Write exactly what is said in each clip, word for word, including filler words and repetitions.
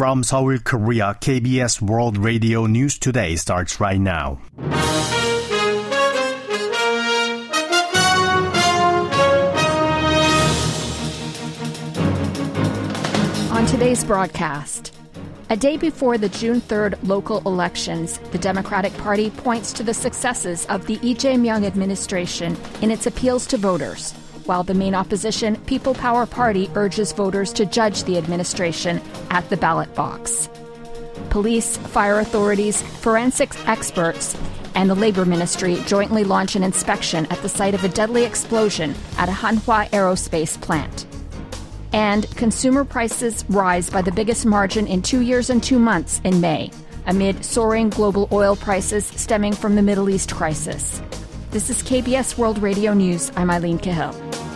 From Seoul, Korea, K B S World Radio News Today starts right now. On today's broadcast, a day before the June third local elections, the Democratic Party points to the successes of the Lee Jae-myung administration in its appeals to voters, while the main opposition, People Power Party, urges voters to judge the administration at the ballot box. Police, fire authorities, forensics experts, and the Labor Ministry jointly launch an inspection at the site of a deadly explosion at a Hanwha Aerospace plant. And consumer prices rise by the biggest margin in two years and two months in May, amid soaring global oil prices stemming from the Middle East crisis. This is K B S World Radio News. I'm Eileen Cahill.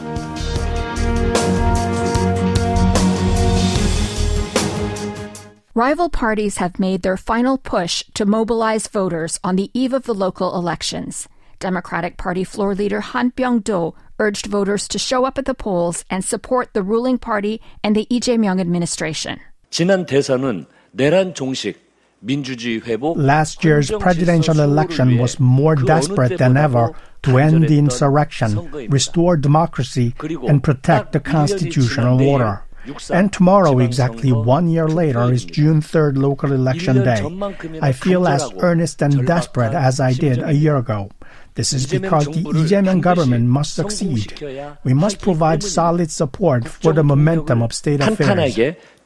Rival parties have made their final push to mobilize voters on the eve of the local elections. Democratic Party floor leader Han Byung-do urged voters to show up at the polls and support the ruling party and the Lee Jae-myung administration. 지난 대선은 내란 종식 Last year's presidential election was more desperate than ever to end the insurrection, restore democracy, and protect the constitutional order. And tomorrow, exactly one year later, is June third local election day. I feel as earnest and desperate as I did a year ago. This is because the Lee Jae-myung government must succeed. We must provide solid support for the momentum of state affairs.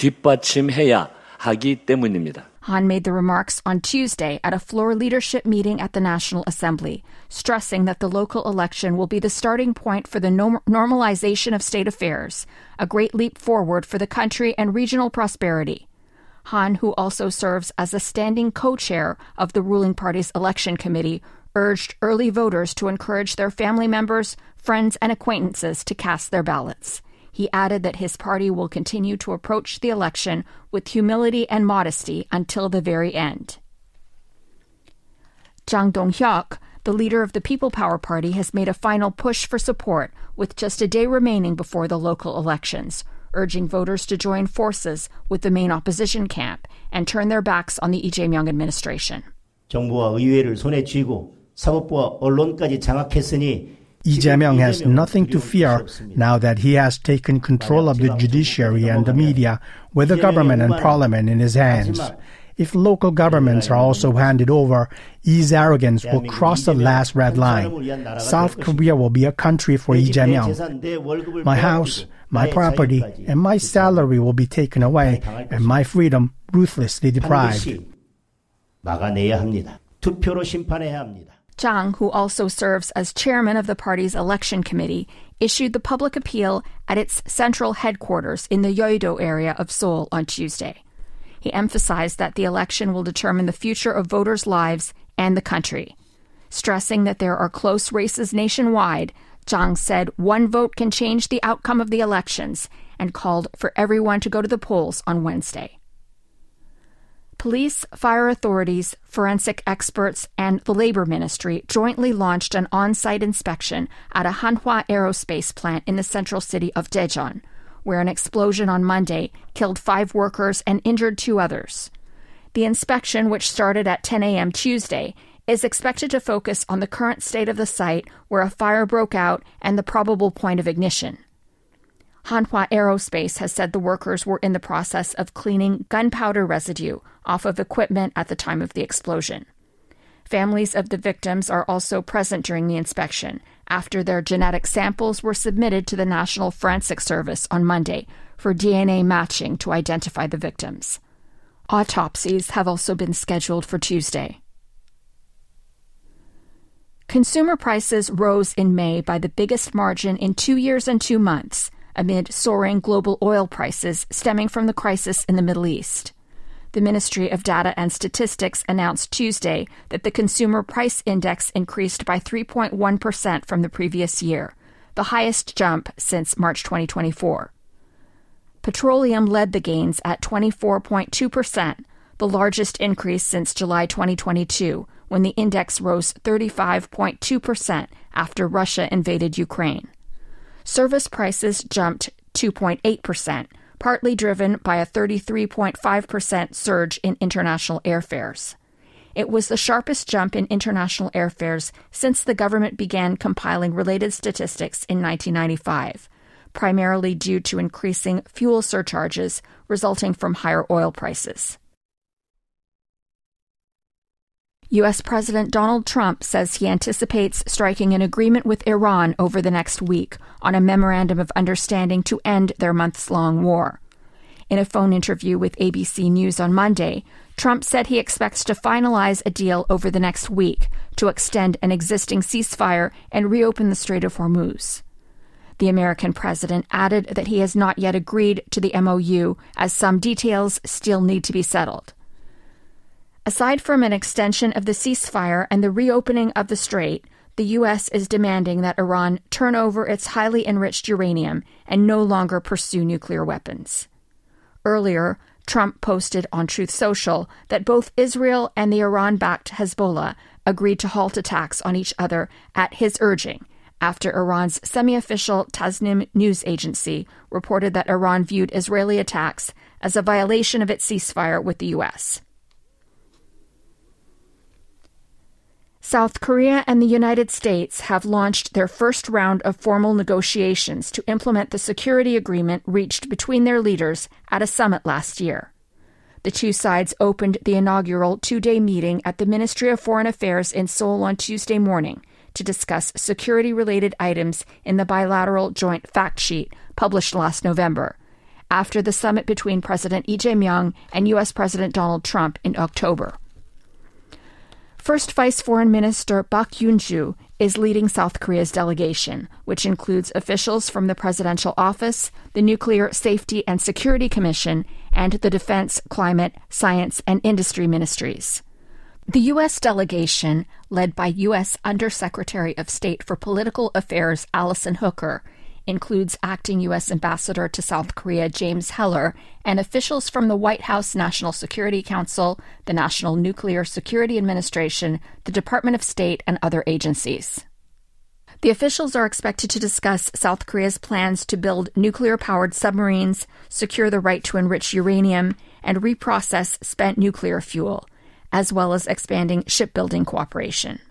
Han made the remarks on Tuesday at a floor leadership meeting at the National Assembly, stressing that the local election will be the starting point for the norm- normalization of state affairs, a great leap forward for the country and regional prosperity. Han, who also serves as a standing co-chair of the ruling party's election committee, urged early voters to encourage their family members, friends, and acquaintances to cast their ballots. He added that his party will continue to approach the election with humility and modesty until the very end. Jang Dong-hyuk, the leader of the People Power Party, has made a final push for support with just a day remaining before the local elections, urging voters to join forces with the main opposition camp and turn their backs on the Lee Jae-myung administration. 정부와 의회를 손에 쥐고 사법부와 언론까지 장악했으니 Lee Jae-myung has nothing to fear now that he has taken control of the judiciary and the media with the government and parliament in his hands. If local governments are also handed over, Lee's arrogance will cross the last red line. South Korea will be a country for Lee Jae-myung. My house, my property, and my salary will be taken away, and my freedom ruthlessly deprived. 막아내야 합니다. 투표로 심판해야 합니다. Jang, who also serves as chairman of the party's election committee, issued the public appeal at its central headquarters in the Yeouido area of Seoul on Tuesday. He emphasized that the election will determine the future of voters' lives and the country. Stressing that there are close races nationwide, Jang said one vote can change the outcome of the elections and called for everyone to go to the polls on Wednesday. Police, fire authorities, forensic experts, and the Labor Ministry jointly launched an on-site inspection at a Hanwha Aerospace plant in the central city of Daejeon, where an explosion on Monday killed five workers and injured two others. The inspection, which started at ten a.m. Tuesday, is expected to focus on the current state of the site where a fire broke out and the probable point of ignition. Hanwha Aerospace has said the workers were in the process of cleaning gunpowder residue off of equipment at the time of the explosion. Families of the victims are also present during the inspection after their genetic samples were submitted to the National Forensic Service on Monday for D N A matching to identify the victims. Autopsies have also been scheduled for Tuesday. Consumer prices rose in May by the biggest margin in two years and two months, amid soaring global oil prices stemming from the crisis in the Middle East. The Ministry of Data and Statistics announced Tuesday that the Consumer Price Index increased by three point one percent from the previous year, the highest jump since March twenty twenty-four. Petroleum led the gains at twenty-four point two percent, the largest increase since July twenty twenty-two, when the index rose thirty-five point two percent after Russia invaded Ukraine. Service prices jumped two point eight percent, partly driven by a thirty-three point five percent surge in international airfares. It was the sharpest jump in international airfares since the government began compiling related statistics in nineteen ninety-five, primarily due to increasing fuel surcharges resulting from higher oil prices. U S President Donald Trump says he anticipates striking an agreement with Iran over the next week on a memorandum of understanding to end their months-long war. In a phone interview with A B C News on Monday, Trump said he expects to finalize a deal over the next week to extend an existing ceasefire and reopen the Strait of Hormuz. The American president added that he has not yet agreed to the M O U, as some details still need to be settled. Aside from an extension of the ceasefire and the reopening of the strait, the U S is demanding that Iran turn over its highly enriched uranium and no longer pursue nuclear weapons. Earlier, Trump posted on Truth Social that both Israel and the Iran-backed Hezbollah agreed to halt attacks on each other at his urging, after Iran's semi-official Tasnim news agency reported that Iran viewed Israeli attacks as a violation of its ceasefire with the U S. South Korea and the United States have launched their first round of formal negotiations to implement the security agreement reached between their leaders at a summit last year. The two sides opened the inaugural two-day meeting at the Ministry of Foreign Affairs in Seoul on Tuesday morning to discuss security-related items in the bilateral joint fact sheet published last November, after the summit between President Lee Jae-myung and U S President Donald Trump in October. First Vice Foreign Minister Park Yoon-ju is leading South Korea's delegation, which includes officials from the Presidential Office, the Nuclear Safety and Security Commission, and the Defense, Climate, Science, and Industry Ministries. The U S delegation, led by U S Undersecretary of State for Political Affairs Allison Hooker, includes acting U S Ambassador to South Korea James Heller and officials from the White House National Security Council, the National Nuclear Security Administration, the Department of State, and other agencies. The officials are expected to discuss South Korea's plans to build nuclear-powered submarines, secure the right to enrich uranium, and reprocess spent nuclear fuel, as well as expanding shipbuilding cooperation.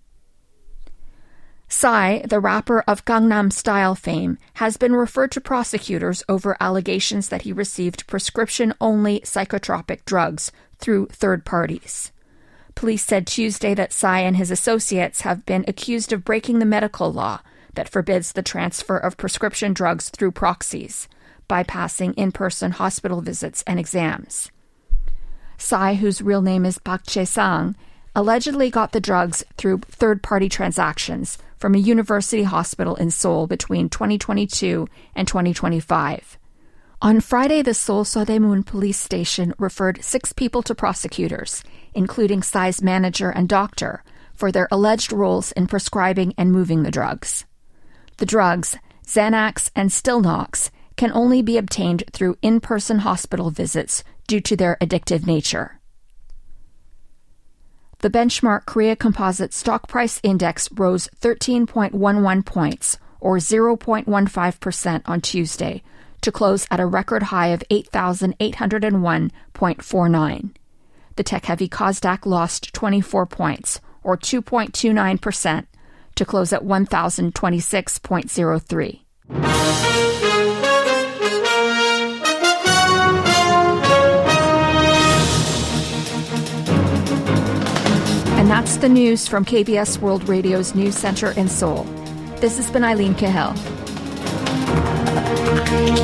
Psy, the rapper of Gangnam Style fame, has been referred to prosecutors over allegations that he received prescription-only psychotropic drugs through third parties. Police said Tuesday that Psy and his associates have been accused of breaking the medical law that forbids the transfer of prescription drugs through proxies, bypassing in-person hospital visits and exams. Psy, whose real name is Park Chae-sang, allegedly got the drugs through third-party transactions from a university hospital in Seoul between twenty twenty-two and twenty twenty-five. On Friday, the Seoul Sodaemun police station referred six people to prosecutors, including Psy's manager and doctor, for their alleged roles in prescribing and moving the drugs. The drugs, Xanax and Stilnox, can only be obtained through in-person hospital visits due to their addictive nature. The benchmark Korea Composite Stock Price Index rose thirteen point one one points, or zero point one five percent on Tuesday, to close at a record high of eight thousand eight hundred one point four nine. The tech-heavy Kosdaq lost twenty-four points, or two point two nine percent, to close at one thousand twenty-six point zero three. And that's the news from K B S World Radio's News Center in Seoul. This has been Eileen Cahill.